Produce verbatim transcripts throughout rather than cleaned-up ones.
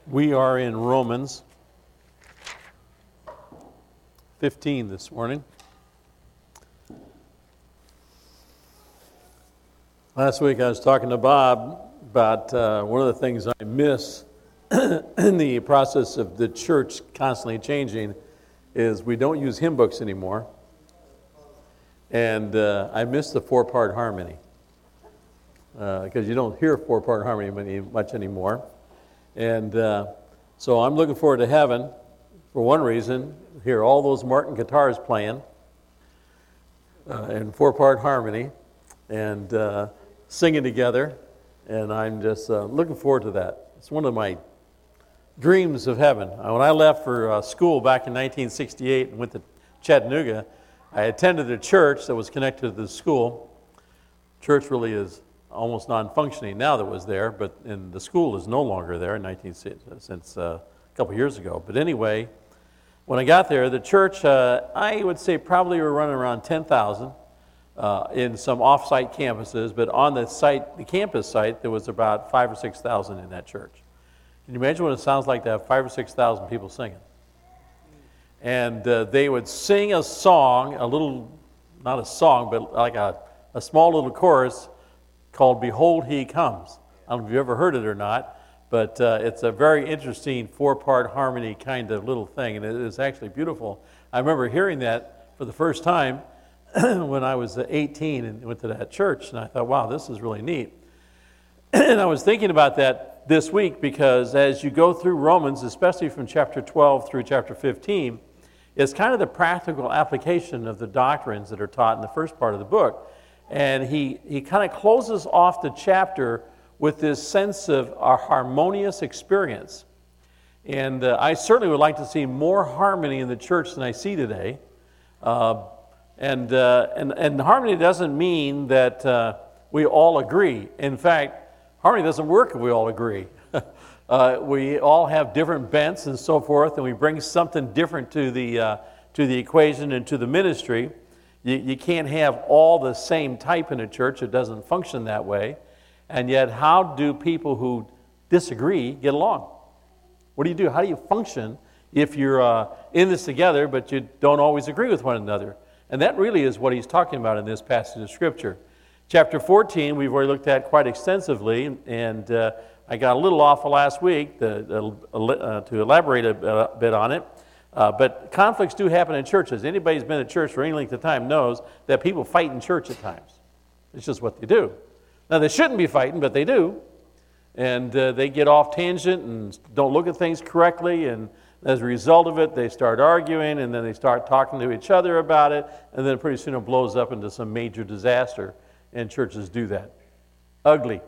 We are in Romans fifteen this morning. Last week I was talking to Bob about uh, one of the things I miss in the process of the church constantly changing is we don't use hymn books anymore. And uh, I miss the four-part harmony because uh, you don't hear four-part harmony many, much anymore. And uh, so I'm looking forward to heaven, for one reason, hear all those Martin guitars playing uh, in four-part harmony and uh, singing together, and I'm just uh, looking forward to that. It's one of my dreams of heaven. Uh, when I left for uh, school back in nineteen sixty-eight and went to Chattanooga, I attended a church that was connected to the school. Church really is almost non-functioning now that was there, but in the school is no longer there in nineteen since uh, a couple years ago. But anyway, when I got there, the church, uh, I would say probably were running around ten thousand uh, in some off-site campuses, but on the site, the campus site, there was about five or six thousand in that church. Can you imagine what it sounds like to have five or six thousand people singing? And uh, they would sing a song, a little, not a song, but like a, a small little chorus called Behold He Comes. I don't know if you've ever heard it or not, but uh, it's a very interesting four-part harmony kind of little thing, and it is actually beautiful. I remember hearing that for the first time when I was eighteen and went to that church, and I thought, wow, this is really neat. And I was thinking about that this week because as you go through Romans, especially from chapter twelve through chapter fifteen, it's kind of the practical application of the doctrines that are taught in the first part of the book. And he, he kind of closes off the chapter with this sense of a harmonious experience. And uh, I certainly would like to see more harmony in the church than I see today. Uh, and, uh, and, and harmony doesn't mean that uh, we all agree. In fact, harmony doesn't work if we all agree. uh, we all have different bents and so forth, and we bring something different to the, uh, to the equation and to the ministry. You, you can't have all the same type in a church. It doesn't function that way. And yet, how do people who disagree get along? What do you do? How do you function if you're uh, in this together, but you don't always agree with one another? And that really is what he's talking about in this passage of Scripture. Chapter fourteen, we've already looked at quite extensively, and uh, I got a little off last week to, uh, to elaborate a, a bit on it. Uh, but conflicts do happen in churches. Anybody who's been at church for any length of time knows that people fight in church at times. It's just what they do. Now, they shouldn't be fighting, but they do. And uh, they get off tangent and don't look at things correctly. And as a result of it, they start arguing, and then they start talking to each other about it. And then pretty soon it blows up into some major disaster. And churches do that. Ugly.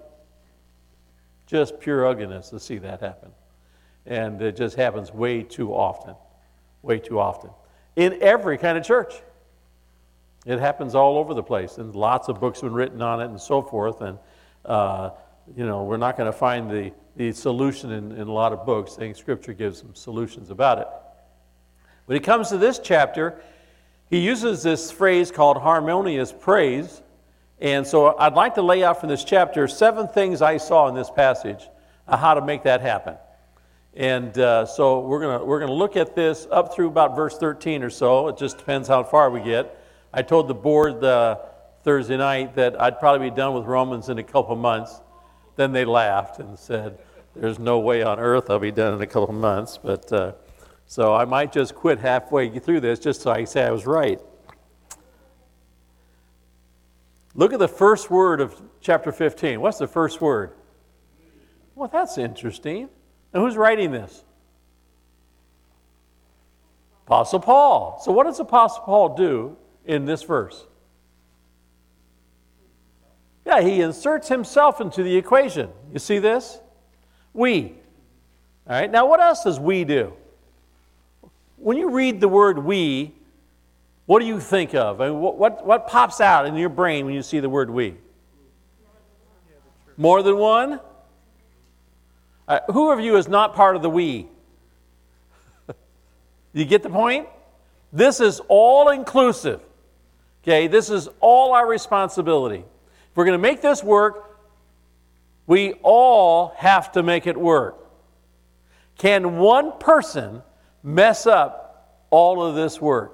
Just pure ugliness to see that happen. And it just happens way too often. Way too often. In every kind of church. It happens all over the place. And lots of books have been written on it and so forth. And, uh, you know, we're not going to find the, the solution in, in a lot of books. I think Scripture gives some solutions about it. When it comes to this chapter, he uses this phrase called harmonious praise. And so I'd like to lay out from this chapter seven things I saw in this passage on how to make that happen. And uh, so we're gonna we're gonna look at this up through about verse thirteen or so. It just depends how far we get. I told the board uh, Thursday night that I'd probably be done with Romans in a couple months. Then they laughed and said, "There's no way on earth I'll be done in a couple months." But uh, so I might just quit halfway through this, just so I say I was right. Look at the first word of chapter fifteen. What's the first word? Well, that's interesting. Now, who's writing this? Apostle Paul. So what does Apostle Paul do in this verse? Yeah, he inserts himself into the equation. You see this? We. All right, now what else does we do? When you read the word we, what do you think of? I mean, what, what, what pops out in your brain when you see the word we? More than one? Uh, who of you is not part of the we? You get the point? This is all inclusive. Okay, this is all our responsibility. If we're going to make this work, we all have to make it work. Can one person mess up all of this work?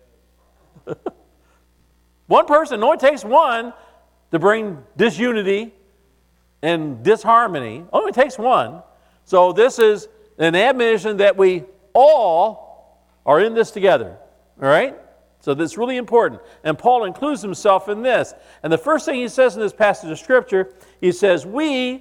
One person, it only takes one to bring disunity and disharmony. It only takes one. So this is an admonition that we all are in this together. All right? So this is really important. And Paul includes himself in this. And the first thing he says in this passage of Scripture, he says, we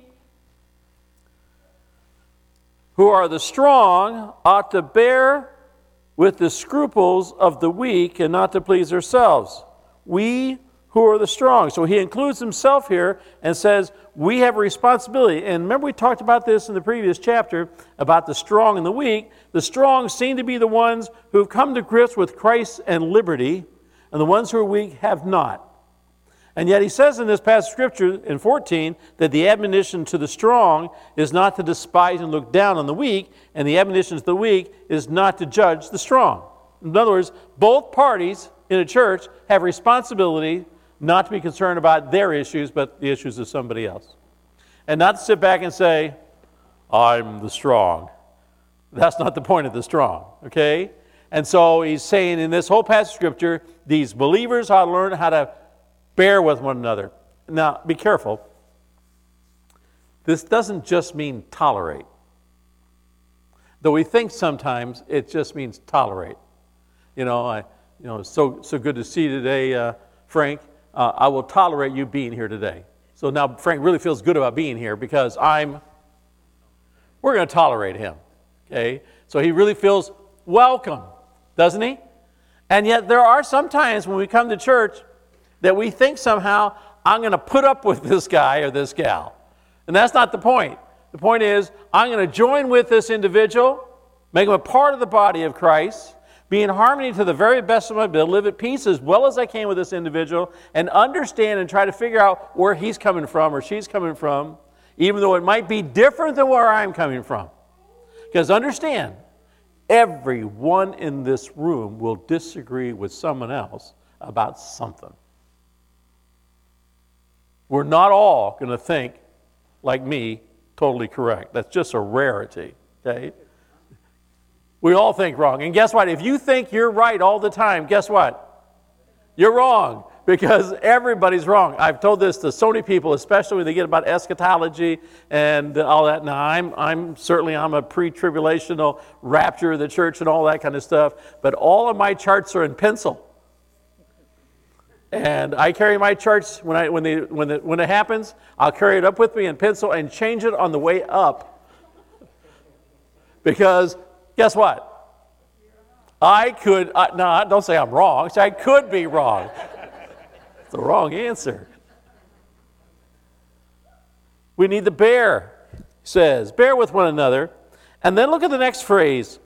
who are the strong ought to bear with the scruples of the weak and not to please ourselves. We who are the strong. So he includes himself here and says, we have a responsibility. And remember we talked about this in the previous chapter about the strong and the weak. The strong seem to be the ones who have come to grips with Christ and liberty, and the ones who are weak have not. And yet he says in this passage of Scripture in fourteen that the admonition to the strong is not to despise and look down on the weak, and the admonition to the weak is not to judge the strong. In other words, both parties in a church have responsibility not to be concerned about their issues, but the issues of somebody else. And not to sit back and say, I'm the strong. That's not the point of the strong, okay? And so he's saying in this whole passage of Scripture, these believers ought to learn how to bear with one another. Now, be careful. This doesn't just mean tolerate. Though we think sometimes it just means tolerate. You know, I, you know, so so good to see you today, uh, Frank. Uh, I will tolerate you being here today. So now Frank really feels good about being here because I'm, we're going to tolerate him. Okay? So he really feels welcome, doesn't he? And yet there are some times when we come to church that we think somehow, I'm going to put up with this guy or this gal. And that's not the point. The point is, I'm going to join with this individual, make him a part of the body of Christ, be in harmony to the very best of my ability, live at peace as well as I can with this individual, and understand and try to figure out where he's coming from or she's coming from, even though it might be different than where I'm coming from. Because understand, everyone in this room will disagree with someone else about something. We're not all going to think, like me, totally correct. That's just a rarity, okay? We all think wrong. And guess what? If you think you're right all the time, guess what? You're wrong, because everybody's wrong. I've told this to so many people, especially when they get about eschatology and all that. Now, I'm, I'm certainly I'm a pre-tribulational rapture of the church and all that kind of stuff, but all of my charts are in pencil. And I carry my charts, when, I, when, they, when, it, when it happens, I'll carry it up with me in pencil and change it on the way up. Because guess what? I could, uh, no, don't say I'm wrong. Say I could be wrong. It's the wrong answer. We need to bear, he says. Bear with one another. And then look at the next phrase.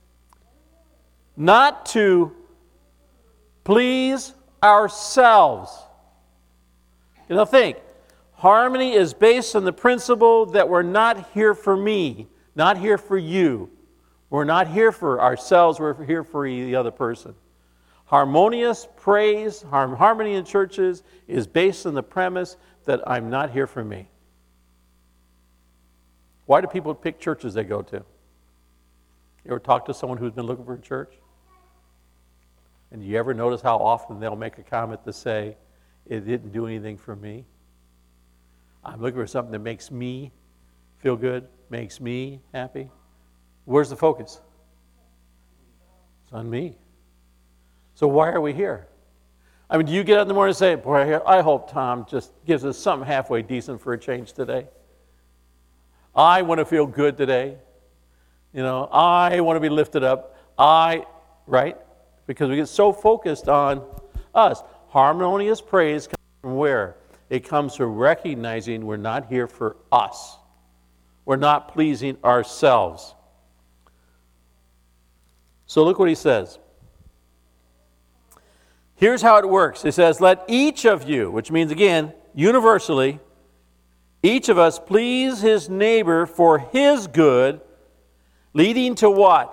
Not to please ourselves. You know, think. Harmony is based on the principle that we're not here for me, not here for you. We're not here for ourselves, we're here for the other person. Harmonious praise, harmony in churches is based on the premise that I'm not here for me. Why do people pick churches they go to? You ever talk to someone who's been looking for a church? And do you ever notice how often they'll make a comment to say, it didn't do anything for me? I'm looking for something that makes me feel good, makes me happy. Where's the focus? It's on me. So why are we here? I mean, do you get up in the morning and say, boy, I hope Tom just gives us something halfway decent for a change today? I want to feel good today. You know, I want to be lifted up. I, right? Because we get so focused on us. Harmonious praise comes from where? It comes from recognizing we're not here for us. We're not pleasing ourselves. So look what he says. Here's how it works. He says, let each of you, which means again, universally, each of us please his neighbor for his good, leading to what?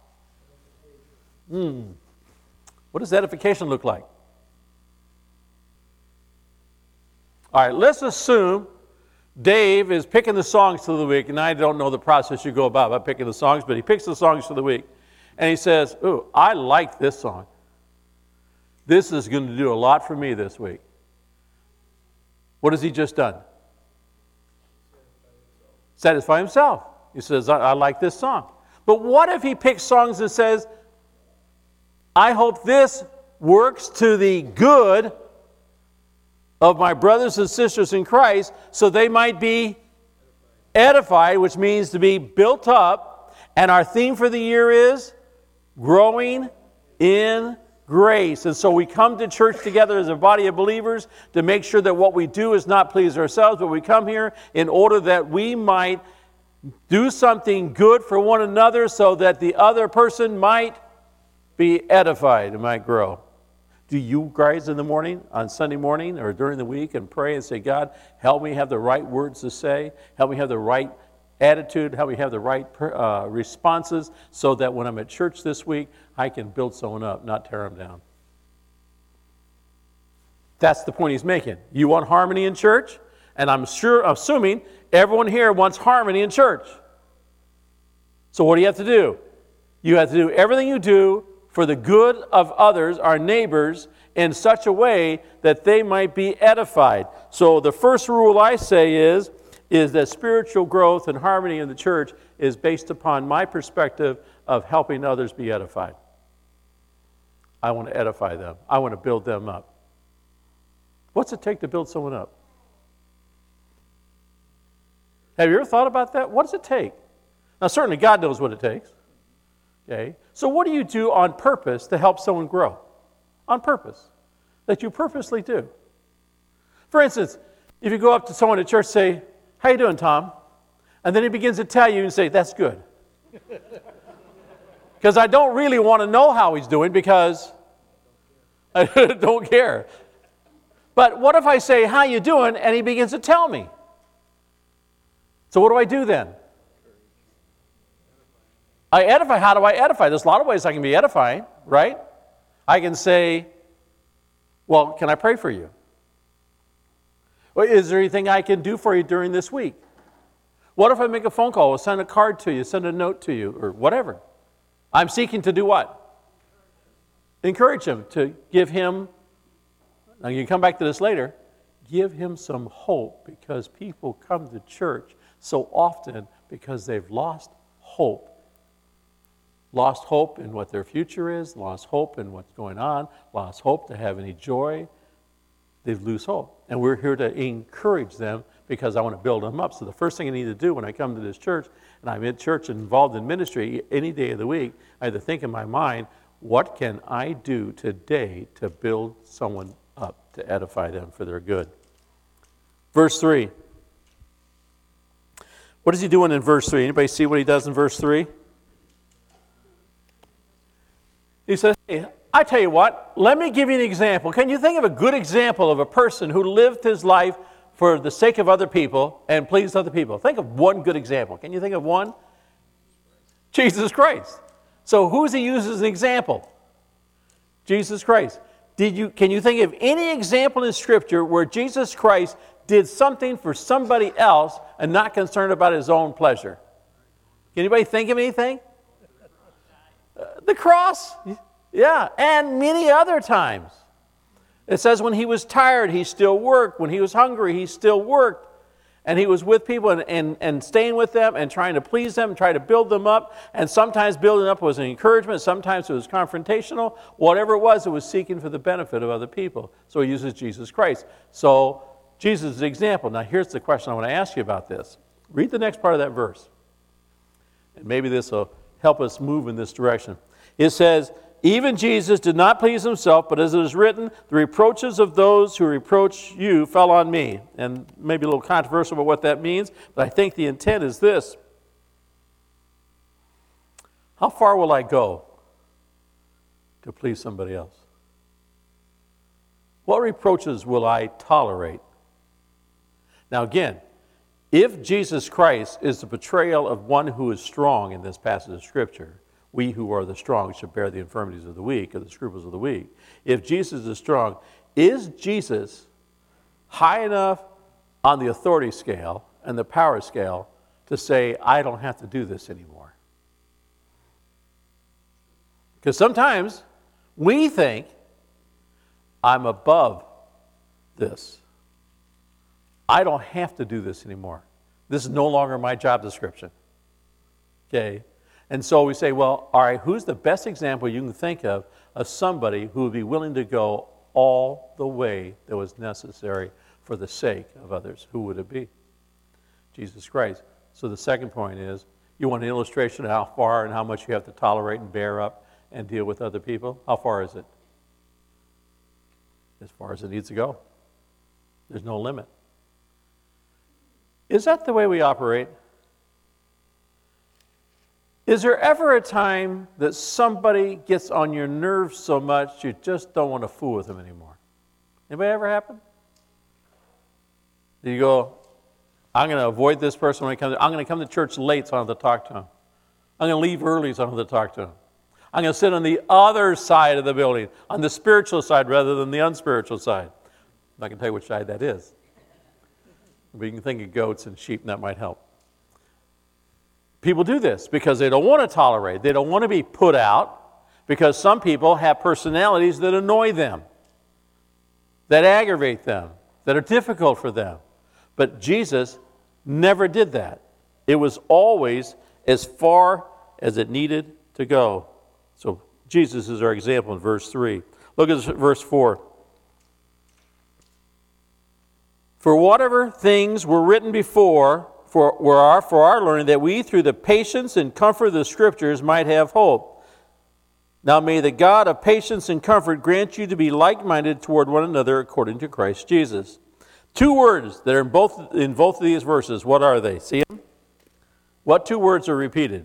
Hmm. What does edification look like? All right, let's assume Dave is picking the songs for the week, and I don't know the process you go about by picking the songs, but he picks the songs for the week, and he says, ooh, I like this song. This is going to do a lot for me this week. What has he just done? Satisfy himself. He says, I, I like this song. But what if he picks songs and says, I hope this works to the good of my brothers and sisters in Christ so they might be edified, which means to be built up. And our theme for the year is growing in grace. And so we come to church together as a body of believers to make sure that what we do is not please ourselves, but we come here in order that we might do something good for one another so that the other person might be edified and might grow. Do you guys in the morning, on Sunday morning or during the week, and pray and say, God, help me have the right words to say, help me have the right attitude, help me have the right uh, responses so that when I'm at church this week, I can build someone up, not tear them down. That's the point he's making. You want harmony in church? And I'm sure, assuming everyone here wants harmony in church. So what do you have to do? You have to do everything you do for the good of others, our neighbors, in such a way that they might be edified. So the first rule I say is, is that spiritual growth and harmony in the church is based upon my perspective of helping others be edified. I want to edify them. I want to build them up. What's it take to build someone up? Have you ever thought about that? What does it take? Now, certainly God knows what it takes. Okay? So what do you do on purpose to help someone grow? On purpose. That you purposely do. For instance, if you go up to someone at church and say, how you doing, Tom? And then he begins to tell you and say, that's good. Because I don't really want to know how he's doing because I don't care. But what if I say, how you doing? And he begins to tell me. So what do I do then? I edify. How do I edify? There's a lot of ways I can be edifying, right? I can say, well, can I pray for you? Well, is there anything I can do for you during this week? What if I make a phone call or send a card to you, send a note to you, or whatever? I'm seeking to do what? Encourage him, to give him, now you can come back to this later, give him some hope, because people come to church so often because they've lost hope. Lost hope in what their future is, lost hope in what's going on, lost hope to have any joy. They lose hope. And we're here to encourage them because I want to build them up. So the first thing I need to do when I come to this church, and I'm in church and involved in ministry any day of the week, I have to think in my mind, what can I do today to build someone up, to edify them for their good? Verse three. What is he doing in verse three? Anybody see what he does in verse three? He says, hey, I tell you what, let me give you an example. Can you think of a good example of a person who lived his life for the sake of other people and pleased other people? Think of one good example. Can you think of one? Jesus Christ. So who's he used as an example? Jesus Christ. Did you, can you think of any example in Scripture where Jesus Christ did something for somebody else and not concerned about his own pleasure? Can anybody think of anything? Uh, the cross. Yeah, and many other times. It says when he was tired, he still worked. When he was hungry, he still worked. And he was with people and, and, and staying with them and trying to please them, trying to build them up. And sometimes building up was an encouragement. Sometimes it was confrontational. Whatever it was, it was seeking for the benefit of other people. So he uses Jesus Christ. So Jesus is the example. Now here's the question I want to ask you about this. Read the next part of that verse. And maybe this will help us move in this direction. It says, even Jesus did not please himself, but as it is written, the reproaches of those who reproach you fell on me. And maybe a little controversial about what that means, but I think the intent is this. How far will I go to please somebody else? What reproaches will I tolerate? Now again, if Jesus Christ is the portrayal of one who is strong in this passage of Scripture, we who are the strong should bear the infirmities of the weak, or the scruples of the weak. If Jesus is strong, is Jesus high enough on the authority scale and the power scale to say, I don't have to do this anymore. Because sometimes we think, I'm above this. I don't have to do this anymore. This is no longer my job description. Okay? And so we say, well, all right, who's the best example you can think of of somebody who would be willing to go all the way that was necessary for the sake of others? Who would it be? Jesus Christ. So the second point is, you want an illustration of how far and how much you have to tolerate and bear up and deal with other people? How far is it? As far as it needs to go. There's no limit. Is that the way we operate? Is there ever a time that somebody gets on your nerves so much you just don't want to fool with them anymore? Anybody ever happen? You go, I'm going to avoid this person when I come to, I'm going to come to church late so I don't have to talk to him. I'm going to leave early so I don't have to talk to him. I'm going to sit on the other side of the building, on the spiritual side rather than the unspiritual side. I can tell you which side that is. But you can think of goats and sheep, and that might help. People do this because they don't want to tolerate. They don't want to be put out because some people have personalities that annoy them, that aggravate them, that are difficult for them. But Jesus never did that. It was always as far as it needed to go. So Jesus is our example in verse three. Look at verse four. For whatever things were written before for, were our, for our learning, that we through the patience and comfort of the Scriptures might have hope. Now may the God of patience and comfort grant you to be like-minded toward one another according to Christ Jesus. Two words that are in both, in both of these verses. What are they? See them? What two words are repeated?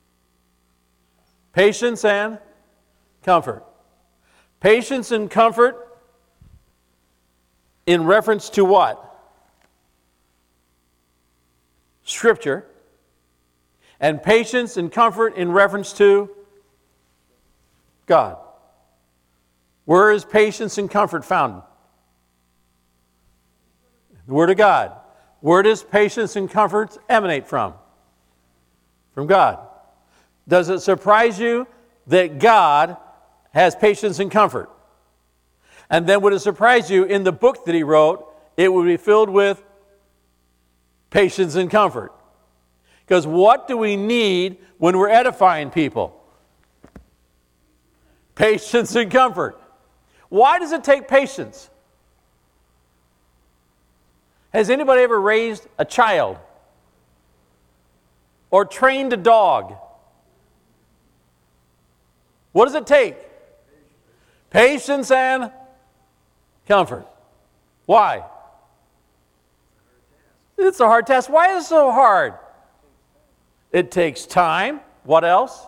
Patience and comfort. Patience and comfort in reference to what? Scripture. And patience and comfort in reference to God. Where is patience and comfort found? The Word of God. Where does patience and comfort emanate from? From God. Does it surprise you that God has patience and comfort? And then would it surprise you in the book that He wrote, it would be filled with patience and comfort? Because what do we need when we're edifying people? Patience and comfort. Why does it take patience? Has anybody ever raised a child? Or trained a dog? What does it take? Patience and comfort. Why? It's a hard task. Why is it so hard? It takes time. What else?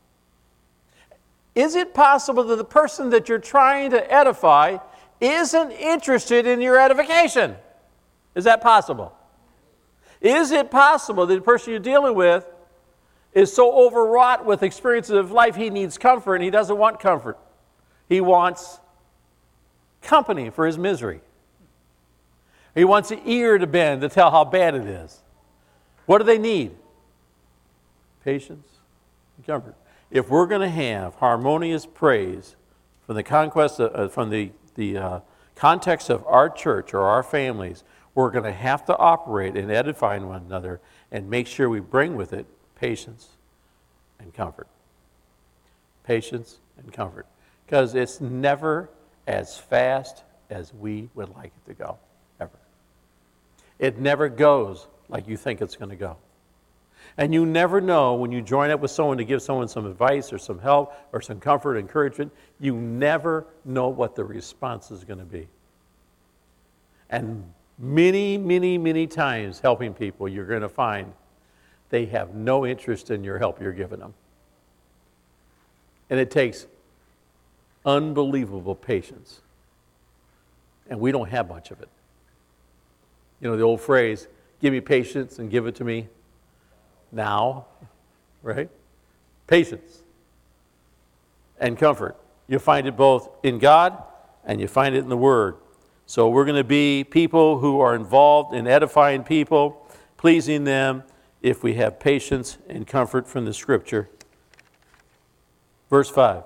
Is it possible that the person that you're trying to edify isn't interested in your edification? Is that possible? Is it possible that the person you're dealing with is so overwrought with experiences of life he needs comfort and he doesn't want comfort? He wants company for his misery. He wants an ear to bend to tell how bad it is. What do they need? Patience and comfort. If we're going to have harmonious praise from the conquest, of, uh, from the, the uh, context of our church or our families, we're going to have to operate in edifying one another and make sure we bring with it patience and comfort. Patience and comfort. Because it's never as fast as we would like it to go, ever. It never goes like you think it's going to go. And you never know when you join up with someone to give someone some advice or some help or some comfort, encouragement, you never know what the response is going to be. And many, many, many times helping people, you're going to find they have no interest in your help you're giving them. And it takes unbelievable patience. And we don't have much of it. You know, the old phrase, give me patience and give it to me now, right? Patience and comfort. You find it both in God and you find it in the Word. So we're going to be people who are involved in edifying people, pleasing them, if we have patience and comfort from the Scripture. Verse five.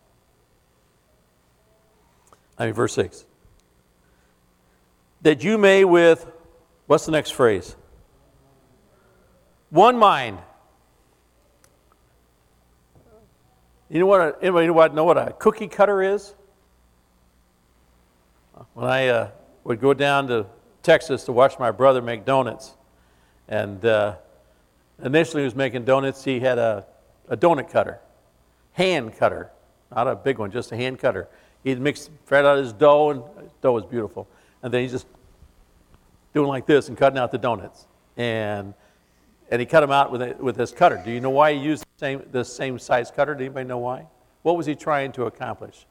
I mean, verse six. That you may with, what's the next phrase? One mind. You know what? A, anybody know what, know what a cookie cutter is? When I uh, would go down to Texas to watch my brother make donuts, and uh, initially he was making donuts, he had a, a donut cutter, hand cutter, not a big one, just a hand cutter. He'd mix right out his dough, and his dough was beautiful. And then he's just doing like this and cutting out the donuts. And and he cut them out with a, with this cutter. Do you know why he used the same, the same size cutter? Does anybody know why? What was he trying to accomplish?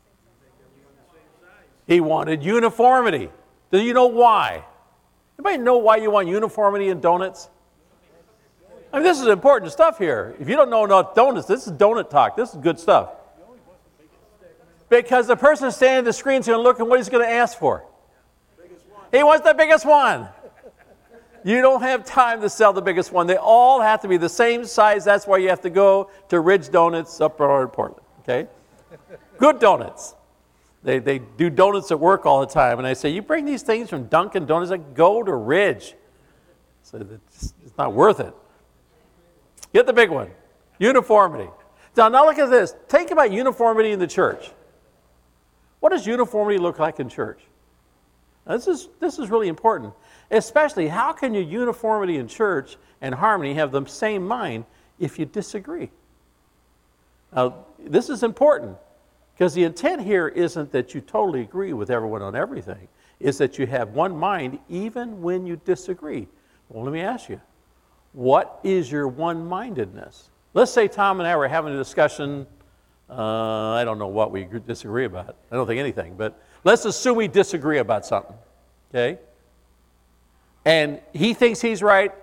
He wanted uniformity. Do you know why? Anybody know why you want uniformity in donuts? I mean, this is important stuff here. If you don't know about donuts, this is donut talk. This is good stuff. Because the person standing at the screen is going to look at what he's going to ask for. He wants the biggest one. You don't have time to sell the biggest one. They all have to be the same size. That's why you have to go to Ridge Donuts up in Portland. Okay? Good donuts. They they do donuts at work all the time. And I say, you bring these things from Dunkin' Donuts, like, go to Ridge. So it's, it's not worth it. Get the big one. Uniformity. Now, now look at this. Think about uniformity in the church. What does uniformity look like in church? Now, this is this is really important. Especially, how can your uniformity in church and harmony have the same mind if you disagree? Now, this is important because the intent here isn't that you totally agree with everyone on everything. It's that you have one mind even when you disagree. Well, let me ask you, what is your one-mindedness? Let's say Tom and I were having a discussion. Uh, I don't know what we disagree about. I don't think anything, but let's assume we disagree about something, okay? And he thinks he's right.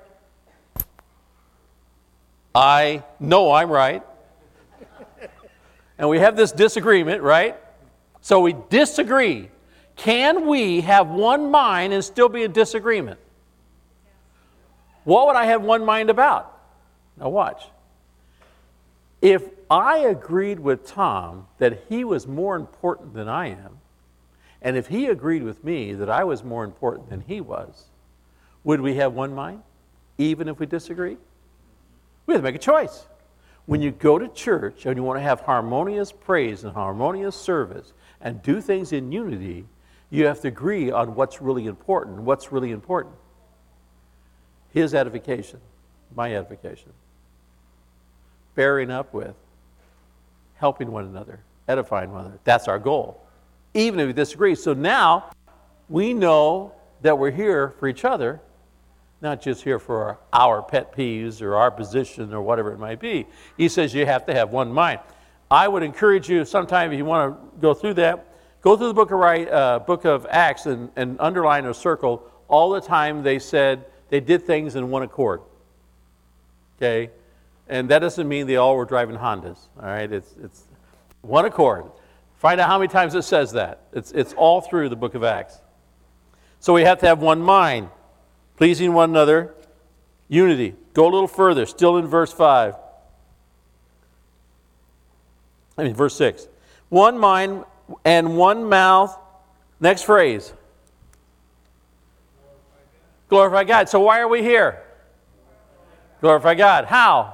I know I'm right. And we have this disagreement, right? So we disagree. Can we have one mind and still be in disagreement? What would I have one mind about? Now watch. If I agreed with Tom that he was more important than I am, and if he agreed with me that I was more important than he was, would we have one mind, even if we disagree? We have to make a choice. When you go to church and you want to have harmonious praise and harmonious service and do things in unity, you have to agree on what's really important. What's really important? His edification, my edification. Bearing up with, helping one another, edifying one another. That's our goal, even if we disagree. So now we know that we're here for each other, not just here for our, our pet peeves or our position or whatever it might be. He says you have to have one mind. I would encourage you sometime if you want to go through that, go through the book of, uh, book of Acts and, and underline or circle all the time they said they did things in one accord. Okay? And that doesn't mean they all were driving Hondas. All right? It's, it's one accord. Find out how many times it says that. It's, it's all through the book of Acts. So we have to have one mind, pleasing one another, unity. Go a little further, still in verse five. I mean, verse six. One mind and one mouth. Next phrase. Glorify God. So why are we here? Glorify God. How?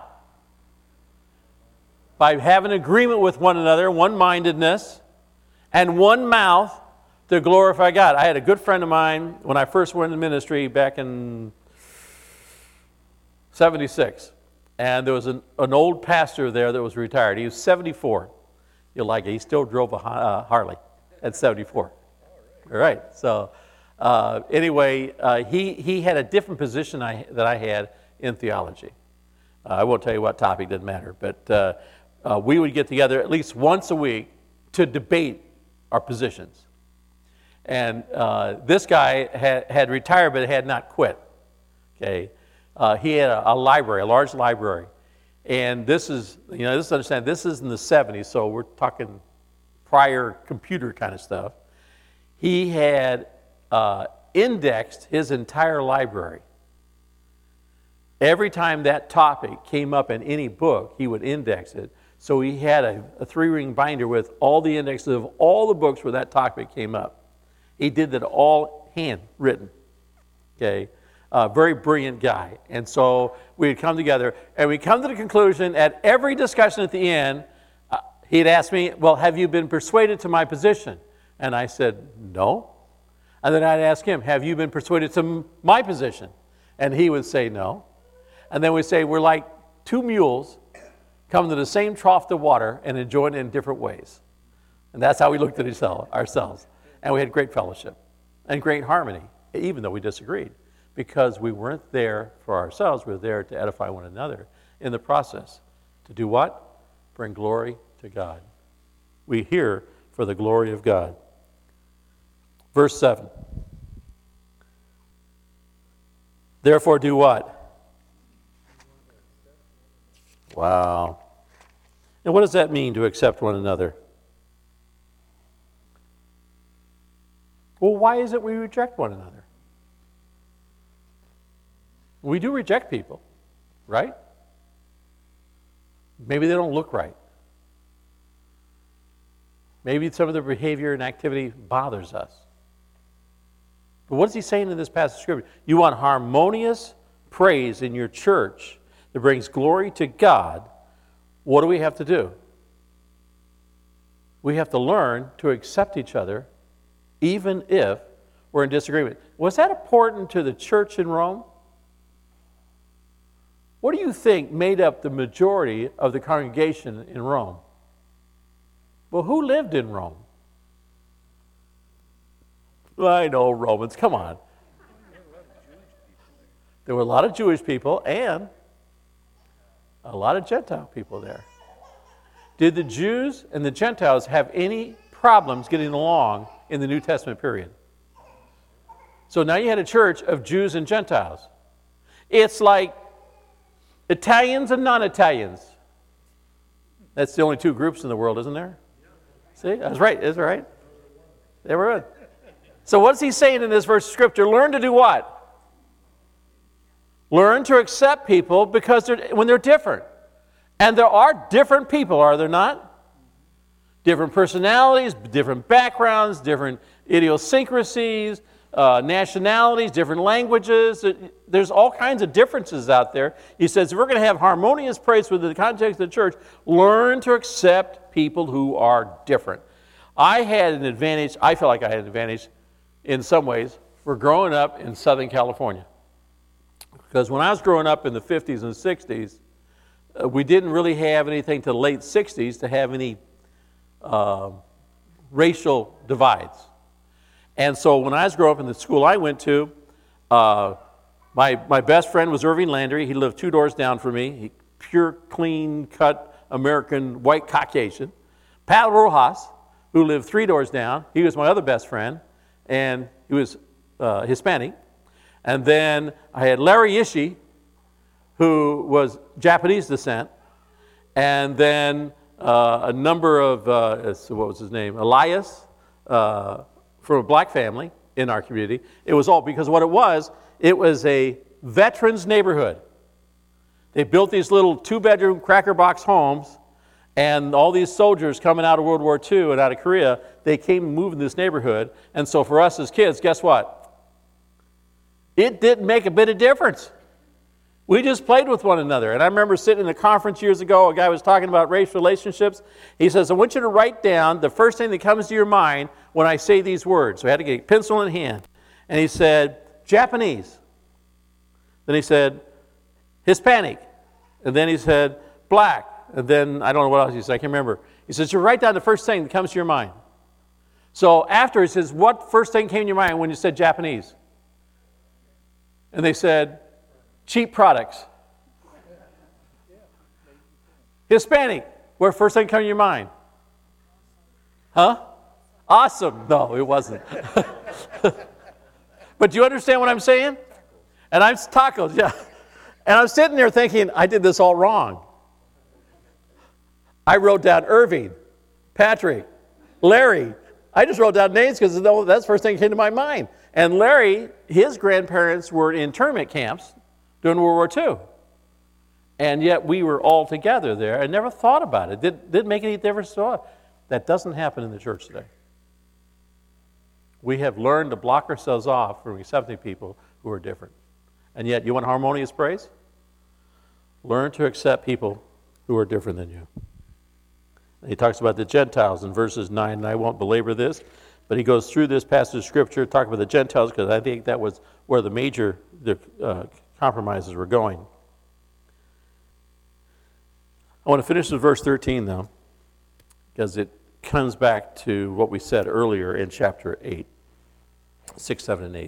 By having agreement with one another, one-mindedness, and one mouth to glorify God. I had a good friend of mine when I first went into ministry back in seventy-six. And there was an, an old pastor there that was retired. He was seventy-four. You'll like it. He still drove a uh, Harley at seventy-four. All right. So uh, anyway, uh, he, he had a different position I, that I had in theology. Uh, I won't tell you what topic, doesn't matter. But uh, uh, we would get together at least once a week to debate our positions. And uh, this guy had, had retired but had not quit. Okay, uh, he had a, a library, a large library, and this is, you know, this understand this is in the seventies, so we're talking prior computer kind of stuff. he had uh, indexed his entire library. Every time that topic came up in any book, he would index it. So he had a, a three-ring binder with all the indexes of all the books where that topic came up. He did that all handwritten. Okay, uh, very brilliant guy. And so we'd come together, and we come to the conclusion at every discussion at the end, uh, he'd ask me, well, have you been persuaded to my position? And I said, no. And then I'd ask him, have you been persuaded to m- my position? And he would say no. And then we'd say, we're like two mules coming to the same trough of water and enjoying it in different ways. And that's how we looked at ourselves. And we had great fellowship and great harmony, even though we disagreed, because we weren't there for ourselves. We were there to edify one another in the process. To do what? Bring glory to God. We hear for the glory of God. Verse seven. Therefore do what? Wow. And what does that mean, to accept one another? Well, why is it we reject one another? We do reject people, right? Maybe they don't look right. Maybe some of their behavior and activity bothers us. But what is he saying in this passage of Scripture? You want harmonious praise in your church that brings glory to God. What do we have to do? We have to learn to accept each other even if we're in disagreement. Was that important to the church in Rome? What do you think made up the majority of the congregation in Rome? Well, who lived in Rome? I know, Romans, come on. There were a lot of Jewish people and a lot of Gentile people there. Did the Jews and the Gentiles have any problems getting along in the New Testament period? So now you had a church of Jews and Gentiles. It's like Italians and non-Italians. That's the only two groups in the world, isn't there? See, I was right, is that right? They were good. So what's he saying in this verse of Scripture? Learn to do what? Learn to accept people because they're, when they're different. And there are different people, are there not? Different personalities, different backgrounds, different idiosyncrasies, uh, nationalities, different languages. There's all kinds of differences out there. He says, if we're going to have harmonious praise within the context of the church, learn to accept people who are different. I had an advantage, I feel like I had an advantage in some ways for growing up in Southern California. Because when I was growing up in the fifties and sixties, uh, we didn't really have anything to the late sixties to have any uh, racial divides. And so when I was growing up in the school I went to, uh, my, my best friend was Irving Landry. He lived two doors down from me. He, pure, clean-cut American white Caucasian. Pat Rojas, who lived three doors down, he was my other best friend, and he was uh, Hispanic. And then I had Larry Ishii, who was Japanese descent, and then uh, a number of, uh, what was his name, Elias, uh, from a black family in our community. It was all because what it was, it was a veterans neighborhood. They built these little two-bedroom cracker box homes, and all these soldiers coming out of World War Two and out of Korea, they came and moved in this neighborhood. And so for us as kids, guess what? It didn't make a bit of difference. We just played with one another. And I remember sitting in a conference years ago, a guy was talking about race relationships. He says, I want you to write down the first thing that comes to your mind when I say these words. So I had to get a pencil in hand. And he said, Japanese. Then he said, Hispanic. And then he said, black. And then, I don't know what else he said, I can't remember. He says, you write down the first thing that comes to your mind. So after he says, what first thing came to your mind when you said Japanese? And they said, cheap products. Hispanic, what first thing came to your mind? Huh? Awesome. No, it wasn't. But do you understand what I'm saying? And I'm tacos, yeah. And I'm sitting there thinking, I did this all wrong. I wrote down Irving, Patrick, Larry. I just wrote down names because that's the first thing that came to my mind. And Larry, his grandparents were in internment camps during World War Two. And yet we were all together there. I never thought about it. Did, didn't make any difference to us. That doesn't happen in the church today. We have learned to block ourselves off from accepting people who are different. And yet, you want harmonious praise? Learn to accept people who are different than you. And he talks about the Gentiles in verses nine, and I won't belabor this, but he goes through this passage of Scripture, talking about the Gentiles, because I think that was where the major the, uh, compromises were going. I want to finish with verse thirteen, though, because it comes back to what we said earlier in chapter eight, six, seven, and eight.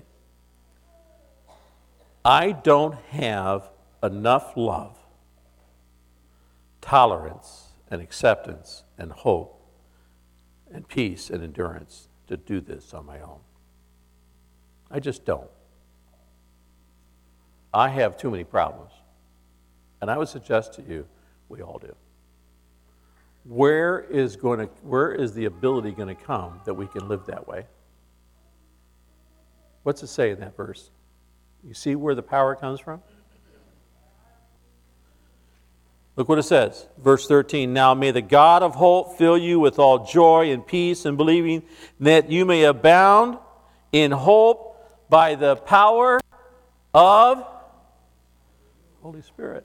I don't have enough love, tolerance, and acceptance, and hope, and peace, and endurance to do this on my own. I just don't. I have too many problems. And I would suggest to you, we all do. Where is going to, where is the ability going to come that we can live that way? What's it say in that verse? You see where the power comes from? Look what it says, verse thirteen. Now may the God of hope fill you with all joy and peace in believing, that you may abound in hope by the power of Holy Spirit.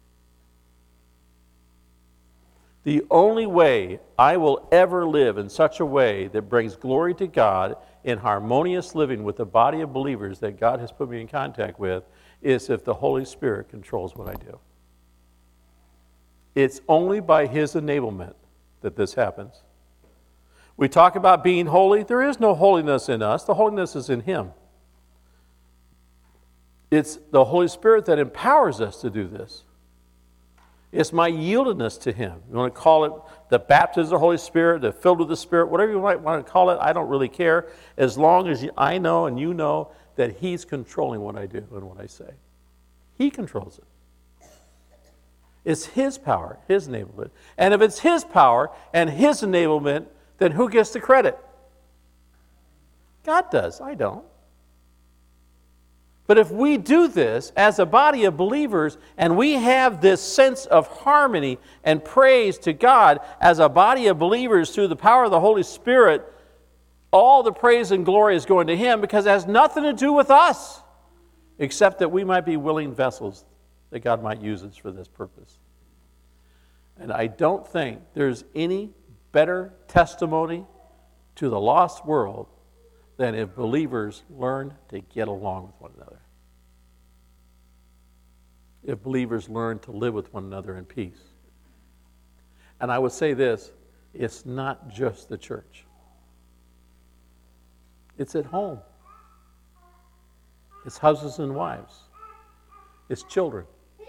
The only way I will ever live in such a way that brings glory to God in harmonious living with the body of believers that God has put me in contact with is if the Holy Spirit controls what I do. It's only by His enablement that this happens. We talk about being holy. There is no holiness in us. The holiness is in Him. It's the Holy Spirit that empowers us to do this. It's my yieldedness to Him. You want to call it the baptism of the Holy Spirit, the filled with the Spirit, whatever you might want to call it, I don't really care, as long as I know and you know that He's controlling what I do and what I say. He controls it. It's His power, His enablement. And if it's His power and His enablement, then who gets the credit? God does. I don't. But if we do this as a body of believers and we have this sense of harmony and praise to God as a body of believers through the power of the Holy Spirit, all the praise and glory is going to Him because it has nothing to do with us except that we might be willing vessels that God might use us for this purpose. And I don't think there's any better testimony to the lost world than if believers learn to get along with one another. If believers learn to live with one another in peace. And I would say this, it's not just the church. It's at home. It's husbands and wives. It's children.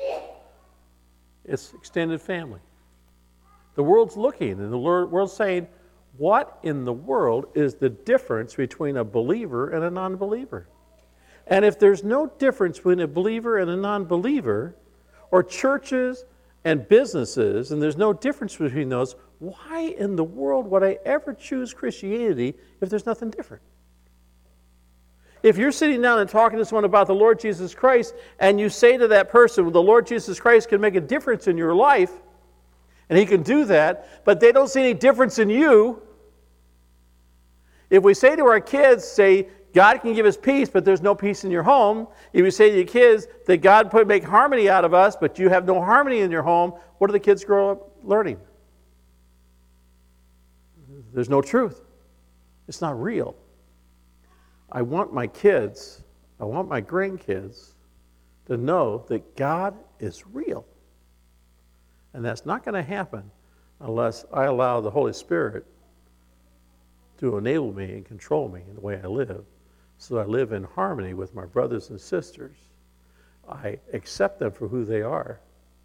It's extended family. The world's looking and the world's saying, what in the world is the difference between a believer and a non-believer? And if there's no difference between a believer and a non-believer, or churches and businesses, and there's no difference between those, why in the world would I ever choose Christianity if there's nothing different? If you're sitting down and talking to someone about the Lord Jesus Christ, and you say to that person, well, the Lord Jesus Christ can make a difference in your life, and He can do that, but they don't see any difference in you. If we say to our kids, say, God can give us peace, but there's no peace in your home. If we say to your kids that God put make harmony out of us, but you have no harmony in your home, what do the kids grow up learning? There's no truth. It's not real. I want my kids, I want my grandkids to know that God is real. And that's not going to happen unless I allow the Holy Spirit to enable me and control me in the way I live, so I live in harmony with my brothers and sisters. I accept them for who they are.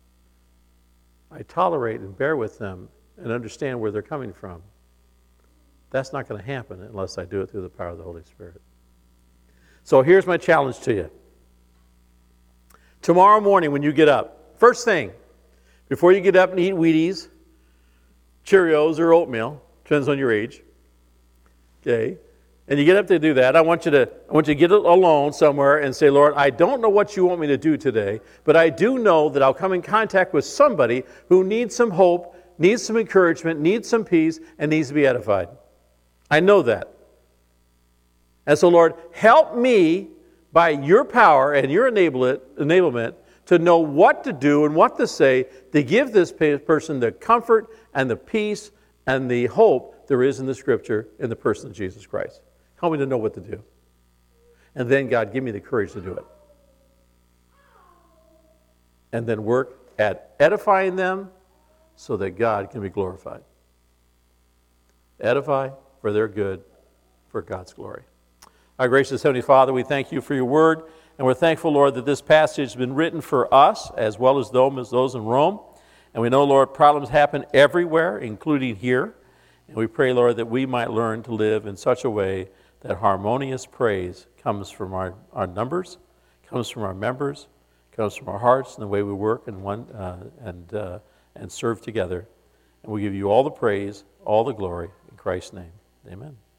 I tolerate and bear with them and understand where they're coming from. That's not going to happen unless I do it through the power of the Holy Spirit. So here's my challenge to you. Tomorrow morning when you get up, first thing, before you get up and eat Wheaties, Cheerios, or oatmeal, depends on your age, Okay? And you get up to do that. I want you to I want you to get alone somewhere and say, Lord, I don't know what you want me to do today, but I do know that I'll come in contact with somebody who needs some hope, needs some encouragement, needs some peace, and needs to be edified. I know that. And so, Lord, help me by your power and your enablement to know what to do and what to say to give this person the comfort and the peace and the hope there is in the Scripture in the person of Jesus Christ. Help me to know what to do. And then, God, give me the courage to do it. And then work at edifying them so that God can be glorified. Edify for their good, for God's glory. Our gracious Heavenly Father, we thank you for your word, and we're thankful, Lord, that this passage has been written for us as well as those in Rome. And we know, Lord, problems happen everywhere, including here. And we pray, Lord, that we might learn to live in such a way that harmonious praise comes from our, our numbers, comes from our members, comes from our hearts and the way we work and one uh, and uh, and serve together. And we give you all the praise, all the glory in Christ's name. Amen.